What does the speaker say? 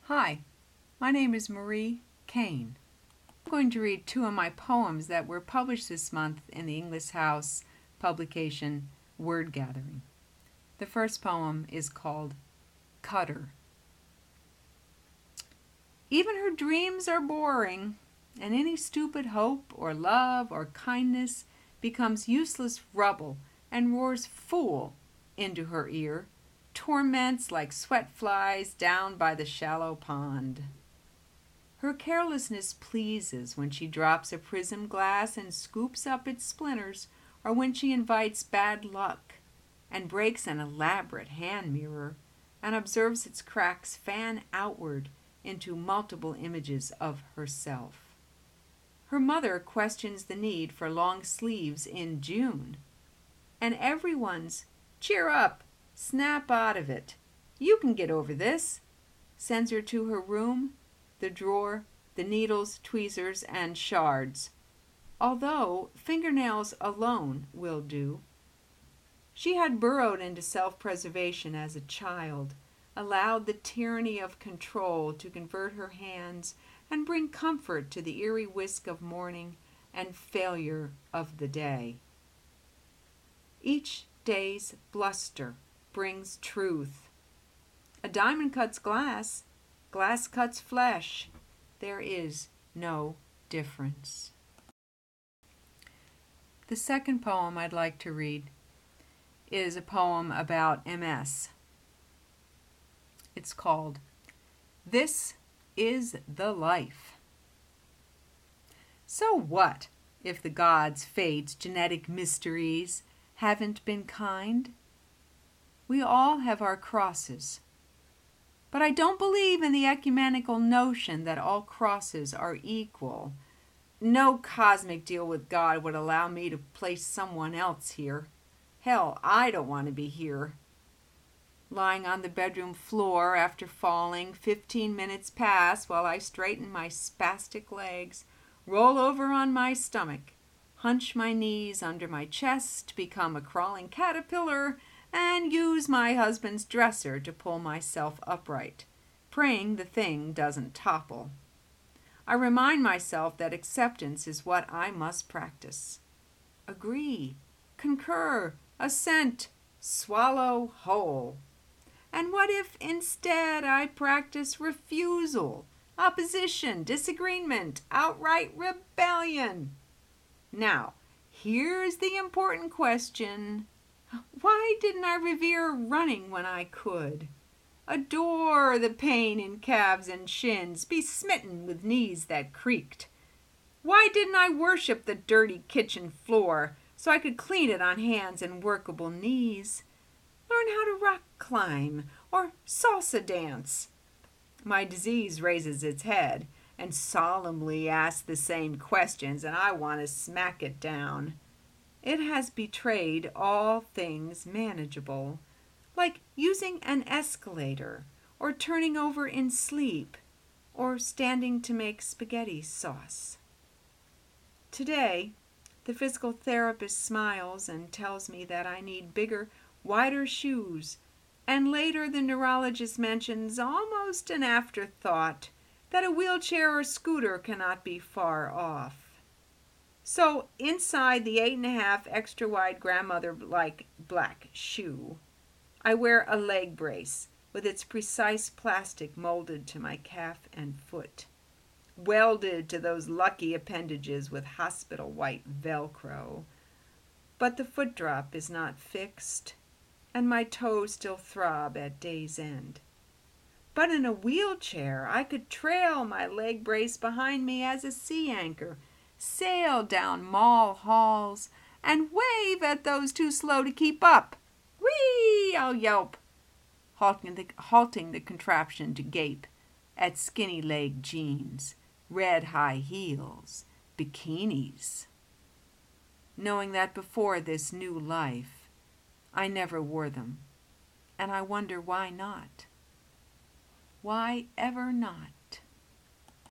Hi, my name is Marie Kane. I'm going to read two of my poems that were published this month in the English House publication Word Gathering. The first poem is called Cutter. Even her dreams are boring, and any stupid hope or love or kindness becomes useless rubble and roars fool into her ear, torments like sweat flies down by the shallow pond. Her carelessness pleases when she drops a prism glass and scoops up its splinters, or when she invites bad luck and breaks an elaborate hand mirror and observes its cracks fan outward into multiple images of herself. Her mother questions the need for long sleeves in June, and everyone's "Cheer up, snap out of it, you can get over this," sends her to her room, the drawer, the needles, tweezers, and shards, although fingernails alone will do. She had burrowed into self-preservation as a child, allowed the tyranny of control to convert her hands and bring comfort to the eerie whisk of morning and failure of the day. Each day's bluster brings truth. A diamond cuts glass, glass cuts flesh. There is no difference. The second poem I'd like to read is a poem about MS. It's called This is the Life. So what if the gods, fates, genetic mysteries haven't been kind? We all have our crosses. But I don't believe in the ecumenical notion that all crosses are equal. No cosmic deal with God would allow me to place someone else here. Hell, I don't want to be here. Lying on the bedroom floor after falling, 15 minutes pass while I straighten my spastic legs, roll over on my stomach, hunch my knees under my chest, become a crawling caterpillar, and use my husband's dresser to pull myself upright, praying the thing doesn't topple. I remind myself that acceptance is what I must practice. Agree, concur, assent, swallow whole. And what if instead I practice refusal, opposition, disagreement, outright rebellion? Now, here's the important question. Why didn't I revere running when I could? Adore the pain in calves and shins, be smitten with knees that creaked. Why didn't I worship the dirty kitchen floor so I could clean it on hands and workable knees? Learn how to rock climb or salsa dance. My disease raises its head and solemnly asks the same questions, and I want to smack it down. It has betrayed all things manageable, like using an escalator, or turning over in sleep, or standing to make spaghetti sauce. Today, the physical therapist smiles and tells me that I need bigger, wider shoes, and later the neurologist mentions, almost an afterthought, that a wheelchair or scooter cannot be far off. So inside the 8.5 extra wide grandmother-like black shoe, I wear a leg brace with its precise plastic molded to my calf and foot, welded to those lucky appendages with hospital white Velcro. But the foot drop is not fixed, and my toes still throb at day's end. But in a wheelchair, I could trail my leg brace behind me as a sea anchor, sail down mall halls, and wave at those too slow to keep up. Whee! I'll yelp, halting the contraption to gape at skinny leg jeans, red high heels, bikinis. Knowing that before this new life, I never wore them, and I wonder why not? Why ever not?